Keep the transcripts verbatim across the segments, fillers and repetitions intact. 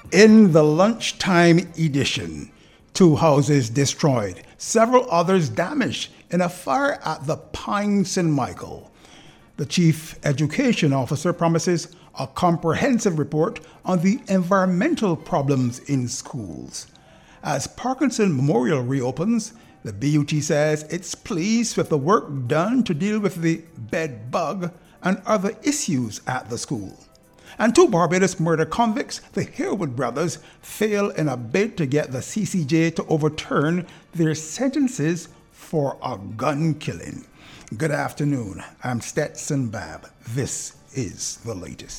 In the lunchtime edition, two houses destroyed, several others damaged in a fire at the Pine Saint Michael. The chief education officer promises a comprehensive report on the environmental problems in schools. As Parkinson Memorial reopens, the B U T says it's pleased with the work done to deal with the bed bug and other issues at the school. And two Barbados murder convicts, the Harewood brothers, fail in a bid to get the C C J to overturn their sentences for a gun killing. Good afternoon. I'm Stetson Babb. This is the latest.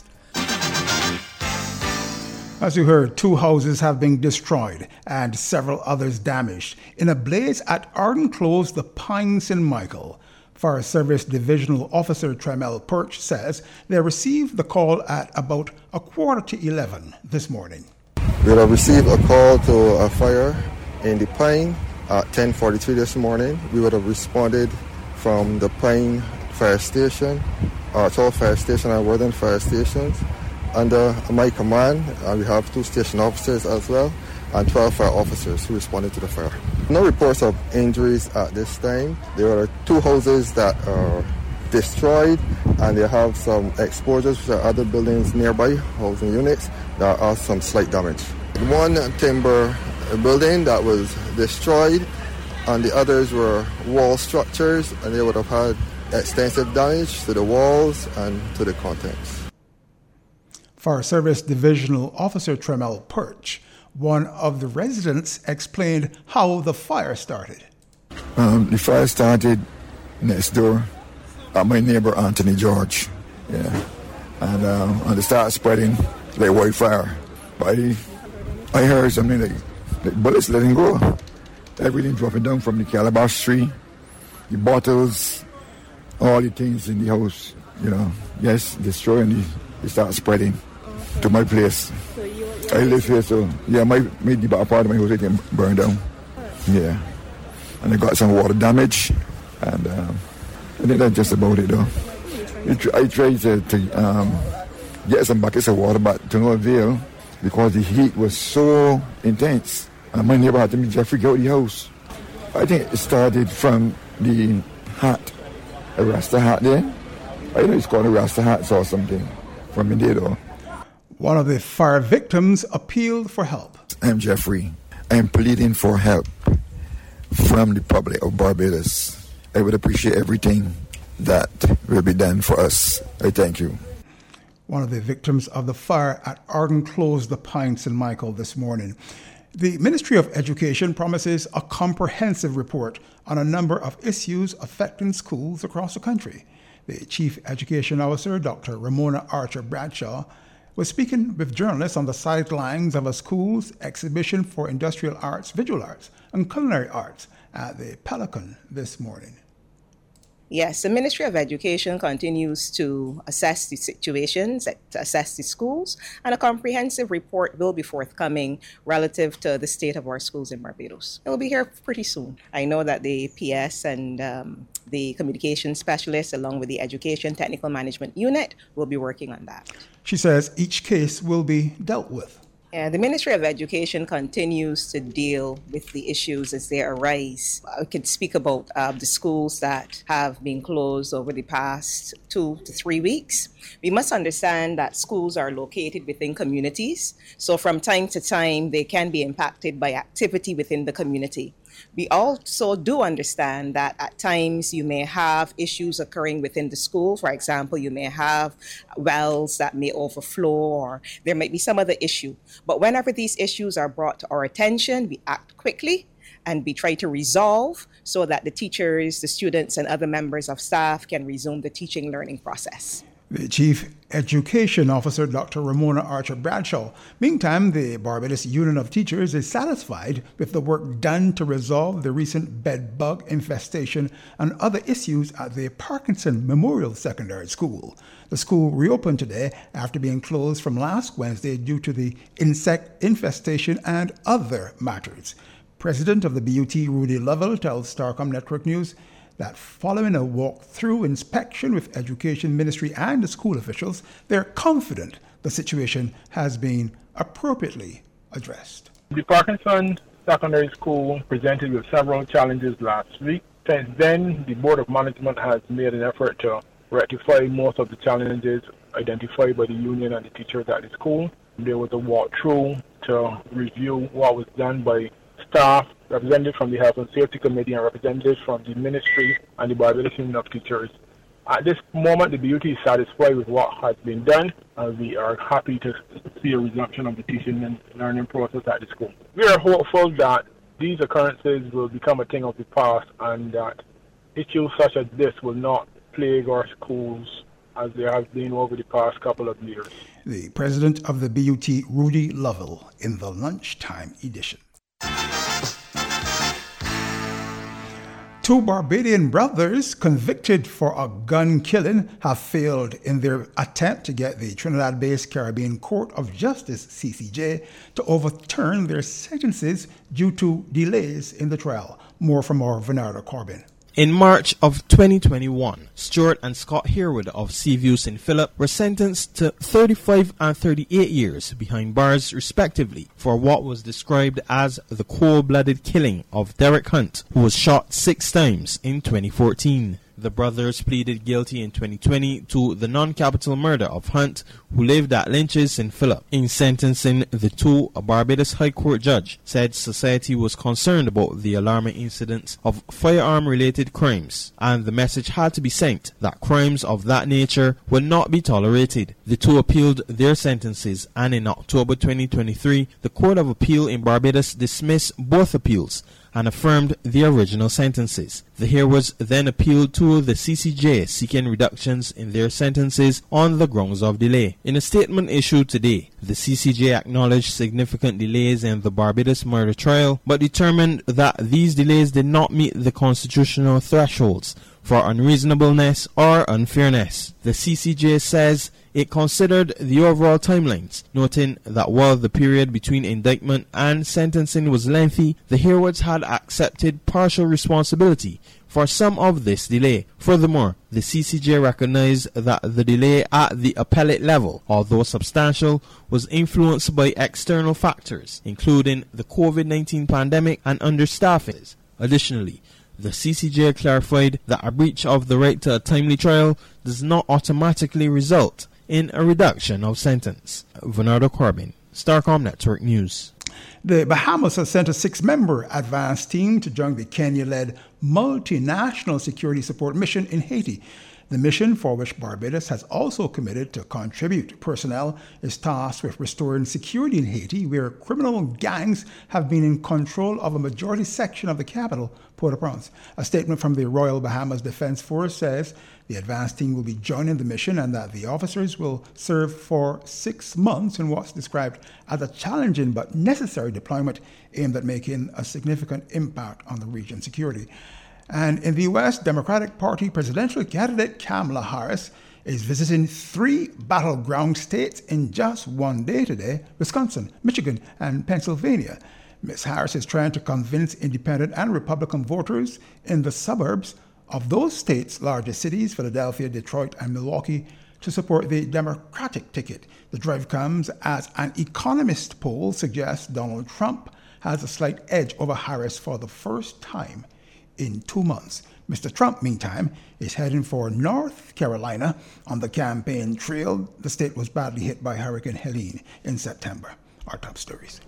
As you heard, two houses have been destroyed and several others damaged in a blaze at Arden Close, the Pine Saint Michael. Fire Service Divisional Officer Tremel Perch says they received the call at about a quarter to eleven this morning. We have received a call to a fire in the Pine at ten forty-three this morning. We would have responded from the Pine Fire Station, uh, Toll Fire Station and Worthing Fire Stations. Under my command, uh, we have two station officers as well and twelve fire officers who responded to the fire. No reports of injuries at this time. There are two houses that are destroyed and they have some exposures to other buildings nearby, housing units. There are some slight damage. One timber building that was destroyed and the others were wall structures and they would have had extensive damage to the walls and to the contents. Fire Service Divisional Officer Tremel Perch, one of the residents, explained how the fire started. Um, the fire started next door at my neighbor Anthony George. Yeah. And, um, and it started spreading like wildfire. But I, I heard something like, like bullets letting go. Everything dropping down from the calabash tree, the bottles, all the things in the house, you know, yes, destroying, the, it started spreading to my place. So you, I live here, so yeah, my, my the back part of my house it can burn down. Yeah, and I got some water damage, and um, I think that's just about it though. I tried to, to um, get some buckets of water, but to no avail because the heat was so intense. And my neighbor had to meet Jeffrey go out the house. I think it started from the hat, a Rasta hat there. I know it's called a Rasta hat or something from India though. One of the fire victims appealed for help. I'm Jeffrey. I'm pleading for help from the public of Barbados. I would appreciate everything that will be done for us. I thank you. One of the victims of the fire at Arden Close, the Pine Saint Michael this morning. The Ministry of Education promises a comprehensive report on a number of issues affecting schools across the country. The Chief Education Officer, Doctor Ramona Archer Bradshaw, was speaking with journalists on the sidelines of a school's exhibition for industrial arts, visual arts, and culinary arts at the Pelican this morning. Yes, the Ministry of Education continues to assess the situations, to assess the schools, and a comprehensive report will be forthcoming relative to the state of our schools in Barbados. It will be here pretty soon. I know that the P S and um, the communication specialists, along with the Education Technical Management Unit, will be working on that. She says each case will be dealt with. Uh, the Ministry of Education continues to deal with the issues as they arise. I could speak about uh, the schools that have been closed over the past two to three weeks. We must understand that schools are located within communities, so from time to time they can be impacted by activity within the community. We also do understand that at times you may have issues occurring within the school. For example, you may have wells that may overflow or there might be some other issue. But whenever these issues are brought to our attention, we act quickly and we try to resolve so that the teachers, the students, and other members of staff can resume the teaching learning process. The Chief Education Officer, Doctor Ramona Archer Bradshaw. Meantime, the Barbados Union of Teachers is satisfied with the work done to resolve the recent bed bug infestation and other issues at the Parkinson Memorial Secondary School. The school reopened today after being closed from last Wednesday due to the insect infestation and other matters. President of the B U T, Rudy Lovell, tells Starcom Network News that following a walk-through inspection with Education Ministry and the school officials, they're confident the situation has been appropriately addressed. The Parkinson Secondary School presented with several challenges last week. Since then, the Board of Management has made an effort to rectify most of the challenges identified by the union and the teachers at the school. There was a walkthrough to review what was done by staff, representatives from the Health and Safety Committee, and representatives from the Ministry and the Barbados Union of Teachers. At this moment, the B U T is satisfied with what has been done, and we are happy to see a resumption of the teaching and learning process at the school. We are hopeful that these occurrences will become a thing of the past and that issues such as this will not plague our schools as they have been over the past couple of years. The president of the B U T, Rudy Lovell, in the lunchtime edition. Two Barbadian brothers convicted for a gun killing have failed in their attempt to get the Trinidad-based Caribbean Court of Justice, C C J, to overturn their sentences due to delays in the trial. More from our Venardo Corbin. In March of twenty twenty-one, Stuart and Scott Harewood of Seaview Saint Philip were sentenced to thirty-five and thirty-eight years behind bars respectively for what was described as the cold-blooded killing of Derek Hunt, who was shot six times in twenty fourteen. The brothers pleaded guilty in twenty twenty to the non-capital murder of Hunt, who lived at Lynch's Saint Philip. In sentencing the two, a Barbados High Court judge said society was concerned about the alarming incidents of firearm-related crimes, and the message had to be sent that crimes of that nature would not be tolerated. The two appealed their sentences, and in October twenty twenty-three, the Court of Appeal in Barbados dismissed both appeals and affirmed the original sentences. The Harewoods then appealed to the C C J, seeking reductions in their sentences on the grounds of delay. In a statement issued today, the C C J acknowledged significant delays in the Barbados murder trial, but determined that these delays did not meet the constitutional thresholds for unreasonableness or unfairness. The C C J says it considered the overall timelines, noting that while the period between indictment and sentencing was lengthy, the Harewoods had accepted partial responsibility for some of this delay. Furthermore, the C C J recognized that the delay at the appellate level, although substantial, was influenced by external factors, including the COVID nineteen pandemic and understaffing. Additionally, the C C J clarified that a breach of the right to a timely trial does not automatically result in a reduction of sentence. Venardo Corbin, Starcom Network News. The Bahamas has sent a six-member advance team to join the Kenya-led multinational security support mission in Haiti. The mission, for which Barbados has also committed to contribute personnel, is tasked with restoring security in Haiti, where criminal gangs have been in control of a majority section of the capital, Port-au-Prince. A statement from the Royal Bahamas Defense Force says the advance team will be joining the mission and that the officers will serve for six months in what's described as a challenging but necessary deployment aimed at making a significant impact on the region's security. And in the U S, Democratic Party presidential candidate Kamala Harris is visiting three battleground states in just one day today: Wisconsin, Michigan, and Pennsylvania. Miz Harris is trying to convince independent and Republican voters in the suburbs of those states' largest cities, Philadelphia, Detroit, and Milwaukee, to support the Democratic ticket. The drive comes as an Economist poll suggests Donald Trump has a slight edge over Harris for the first time in two months. Mister Trump, meantime, is heading for North Carolina on the campaign trail. The state was badly hit by Hurricane Helene in September. Our top stories.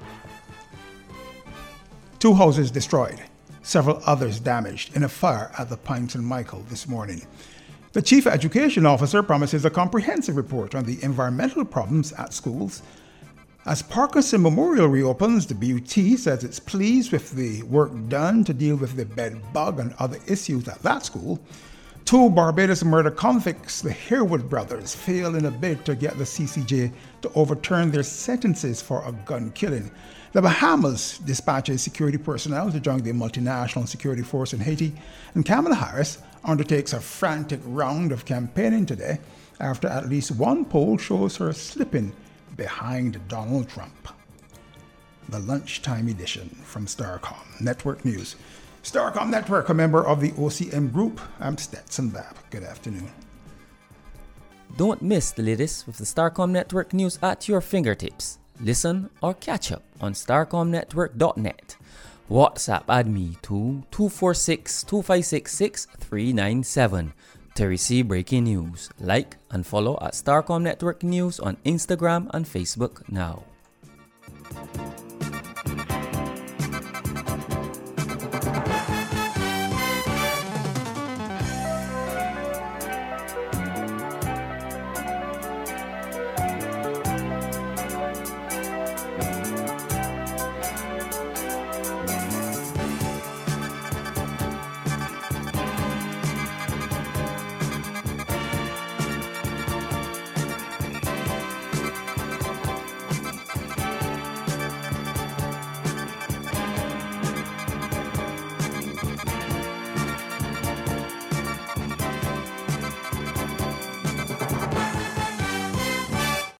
Two houses destroyed, several others damaged in a fire at the Pine Saint Michael this morning. The Chief Education Officer promises a comprehensive report on the environmental problems at schools. As Parkinson Memorial reopens, the B U T says it's pleased with the work done to deal with the bed bug and other issues at that school. Two Barbados murder convicts, the Harewood brothers, failed in a bid to get the C C J to overturn their sentences for a gun killing. The Bahamas dispatches security personnel to join the multinational security force in Haiti, and Kamala Harris undertakes a frantic round of campaigning today after at least one poll shows her slipping behind Donald Trump. The lunchtime edition from Starcom Network News. Starcom Network, a member of the O C M Group. I'm Stetson Babb. Good afternoon. Don't miss the latest with the Starcom Network News at your fingertips. listen or catch up on starcom network dot net. WhatsApp add me to two four six, two five six, six three nine seven to receive breaking news. Like and follow at Starcom Network News on Instagram and Facebook now.